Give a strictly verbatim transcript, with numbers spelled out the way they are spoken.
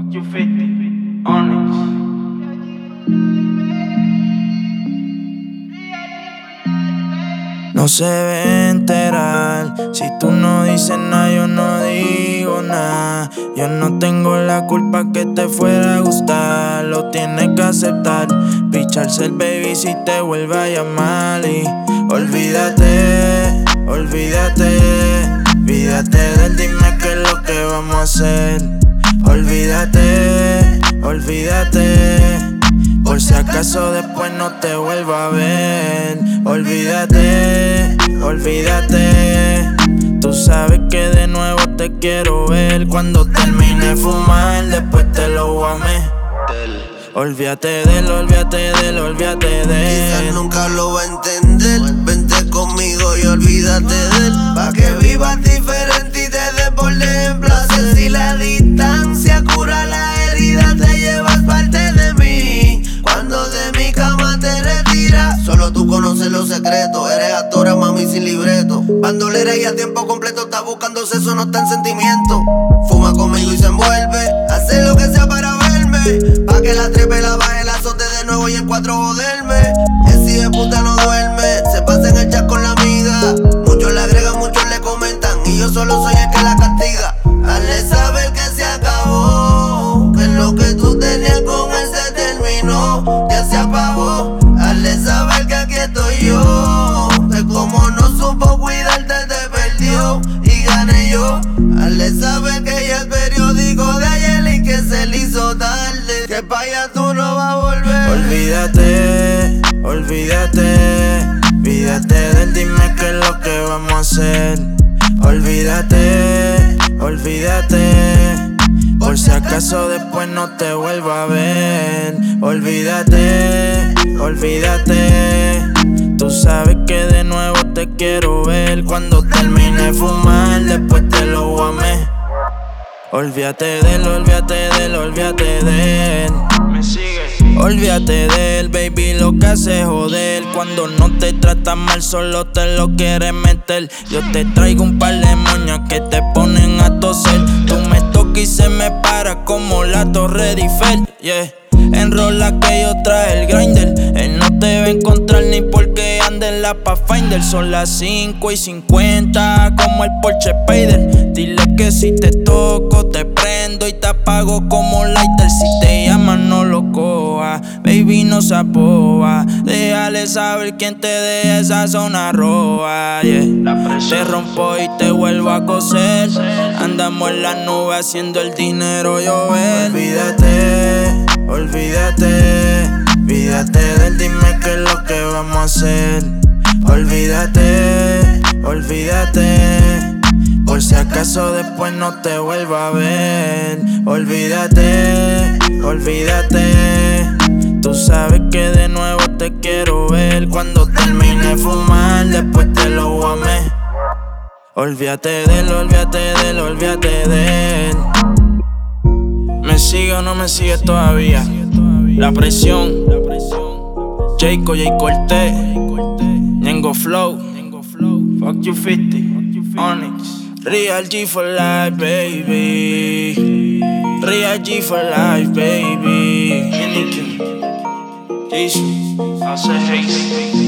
Fuck you fifty, Onyx. No se ve enterar. Si tú no dices nada, yo no digo nada. Yo no tengo la culpa que te fuera a gustar. Lo tienes que aceptar. Picharse el baby si te vuelve a llamar. Y olvídate, olvídate. Olvídate del dime qué es lo que vamos a hacer. Olvídate, olvídate. Por si acaso después no te vuelva a ver. Olvídate, olvídate. Tú sabes que de nuevo te quiero ver. Cuando termine de fumar, después te lo voy a meter. Olvídate de él, olvídate de él, olvídate de él. Quizás nunca lo va a entender. Vente conmigo y olvídate de él. Pa' que vivas diferente y te desbordes en placer. Si la distancia cura la herida, te llevas parte de mí. Cuando de mi cama te retiras, solo tú conoces los secretos. Eres actora, mami, sin libreto. Bandolera y a tiempo completo, está buscándose, eso no está en sentimiento. Fuma conmigo y se envuelve, hace lo que sea para verme. Pa' que la trepe, la baje, la azote de nuevo y en cuatro joderme. Ese de puta no duerme, se pasa en el chat con la amiga. Muchos le agregan, muchos le comentan, y yo solo soy el que la castiga. Hazle saber que se acabó, que lo que tú tenías con él se terminó, ya se apagó. Hazle saber que aquí estoy yo, que como no supo cuidarte te perdió y gané yo. Hazle saber que ella es periódico de ayer y que se le hizo tarde, que pa' allá tú no vas a volver. Olvídate, olvídate. Olvídate del dime qué es lo que vamos a hacer. Olvídate, olvídate. Por si acaso después no te vuelva a ver. Olvídate, olvídate. Tú sabes que de nuevo te quiero ver. Cuando termine de fumar, después te lo voy a meter. Olvídate de él, olvídate de él, olvídate de él. Me sigue. Olvídate de él, baby, lo que hace es joder. Cuando no te trata mal, solo te lo quieres meter. Yo te traigo un par de moñas que te ponen a toser. Tú me tocas y se me para como la Torre de Eiffel, yeah. Enrola que yo trae el grinder. Él no te va a encontrar ni porque ande en la Pathfinder. Son las cinco y cincuenta como el Porsche Spider. Dile que si te toco te prendo y te apago como lighter. Si te llaman no lo coja, baby no se apoya. Déjale saber quién te deja esa zona roja, yeah. Te rompo y te vuelvo a coser. Andamos en la nube haciendo el dinero llover. Olvídate, olvídate, olvídate del dime qué es lo que vamos a hacer. Olvídate, olvídate. Por si acaso después no te vuelva a ver. Olvídate, olvídate. Tú sabes que de nuevo te quiero ver. Cuando termine de fumar, después te lo voy a meter. Olvídate de él, olvídate de él, olvídate de él. ¿Me sigue o no me sigue todavía? La presión, Jayco, Jay Cortez, Ñengo Flow, Fuck you fifty, Onyx. Real G for life, baby. Real G for life, baby. Inikin, Jesus, I say hey.